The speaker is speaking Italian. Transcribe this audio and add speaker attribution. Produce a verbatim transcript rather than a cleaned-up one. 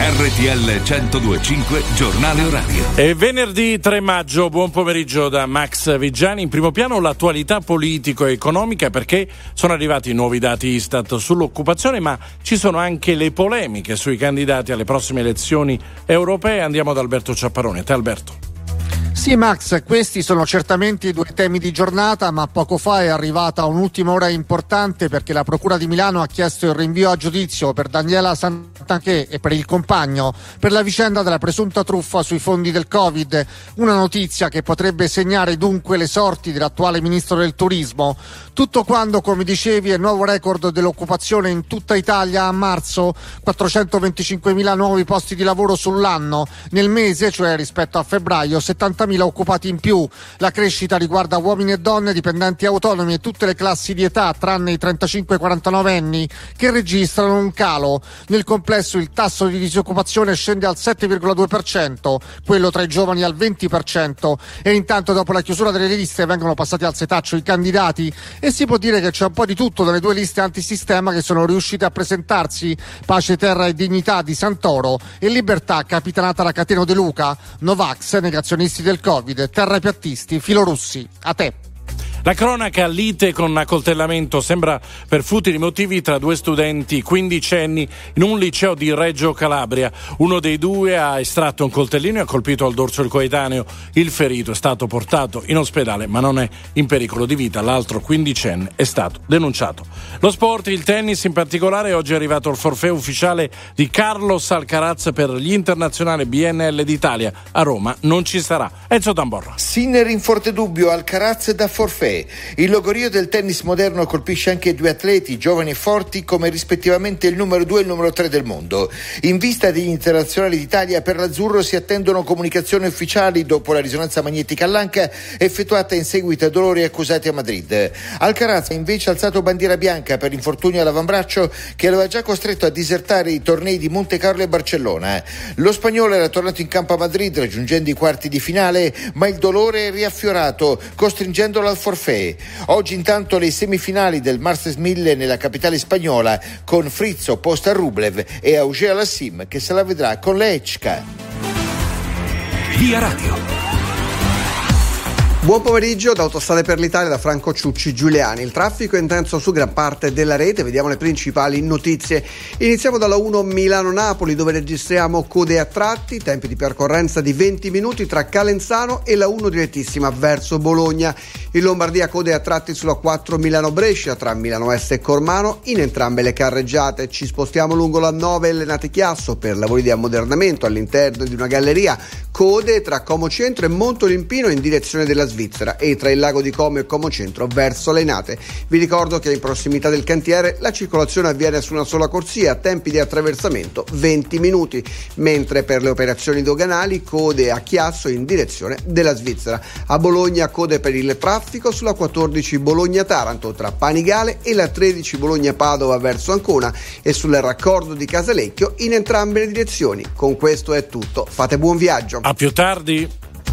Speaker 1: R T L centodue e cinque Giornale Orario.
Speaker 2: È venerdì tre maggio, buon pomeriggio da Max Vigiani. In primo piano l'attualità politico-economica, perché sono arrivati nuovi dati Istat sull'occupazione, ma ci sono anche le polemiche sui candidati alle prossime elezioni europee. Andiamo da Alberto Ciapparone. Te Alberto.
Speaker 3: Sì Max, questi sono certamente i due temi di giornata, ma poco fa è arrivata un'ultima ora importante perché la Procura di Milano ha chiesto il rinvio a giudizio per Daniela Santanchè e per il compagno per la vicenda della presunta truffa sui fondi del Covid, una notizia che potrebbe segnare dunque le sorti dell'attuale ministro del turismo. Tutto quando, come dicevi, è nuovo record dell'occupazione in tutta Italia a marzo, quattrocentoventicinquemila nuovi posti di lavoro sull'anno, nel mese, cioè rispetto a febbraio, settantamila occupati in più. La crescita riguarda uomini e donne, dipendenti autonomi e tutte le classi di età, tranne i trentacinque quarantanove anni, che registrano un calo. Nel complesso il tasso di disoccupazione scende al sette virgola due per cento, quello tra i giovani al venti per cento, e intanto dopo la chiusura delle liste vengono passati al setaccio i candidati e si può dire che c'è un po' di tutto dalle due liste antisistema che sono riuscite a presentarsi: Pace, Terra e Dignità di Santoro e Libertà capitanata da Cateno De Luca, Novax, negazionisti del Covid, terrapiattisti, filorussi. A te.
Speaker 2: La cronaca, lite con accoltellamento, sembra per futili motivi, tra due studenti quindicenni in un liceo di Reggio Calabria. Uno dei due ha estratto un coltellino e ha colpito al dorso il coetaneo. Il ferito è stato portato in ospedale ma non è in pericolo di vita. L'altro quindicenne è stato denunciato. Lo sport, il tennis in particolare. Oggi è arrivato il forfait ufficiale di Carlos Alcaraz per gli internazionali B N L d'Italia. A Roma non ci sarà. Enzo Tamborra.
Speaker 4: Sinner in forte dubbio, Alcaraz da forfait. Il logorio del tennis moderno colpisce anche due atleti giovani e forti come rispettivamente il numero due e il numero tre del mondo. In vista degli internazionali d'Italia, per l'azzurro si attendono comunicazioni ufficiali dopo la risonanza magnetica all'anca effettuata in seguito a dolori accusati a Madrid. Alcaraz ha invece alzato bandiera bianca per infortunio all'avambraccio che lo ha già costretto a disertare i tornei di Monte Carlo e Barcellona. Lo spagnolo era tornato in campo a Madrid raggiungendo i quarti di finale, ma il dolore è riaffiorato, costringendolo al forfait. Oggi intanto le semifinali del Masters mille nella capitale spagnola, con Fritz opposto a Rublev e Auger Alassim che se la vedrà con Lechka.
Speaker 1: Via Radio.
Speaker 5: Buon pomeriggio da Autostrade per l'Italia, da Franco Ciucci Giuliani. Il traffico è intenso su gran parte della rete, vediamo le principali notizie. Iniziamo dalla uno Milano-Napoli, dove registriamo code a tratti, tempi di percorrenza di venti minuti tra Calenzano e la uno direttissima verso Bologna. In Lombardia code a tratti sulla quattro Milano-Brescia tra Milano Est e Cormano in entrambe le carreggiate. Ci spostiamo lungo la nove Lenate Chiasso per lavori di ammodernamento all'interno di una galleria. Code tra Como Centro e Montolimpino in direzione della Svizzera e tra il lago di Como e Como Centro verso Lenate. Vi ricordo che in prossimità del cantiere la circolazione avviene su una sola corsia, tempi di attraversamento venti minuti, mentre per le operazioni doganali code a Chiasso in direzione della Svizzera. A Bologna code per il traffico sulla quattordici Bologna-Taranto tra Panigale e la tredici Bologna-Padova verso Ancona e sul raccordo di Casalecchio in entrambe le direzioni. Con questo è tutto, fate buon viaggio.
Speaker 2: A più tardi.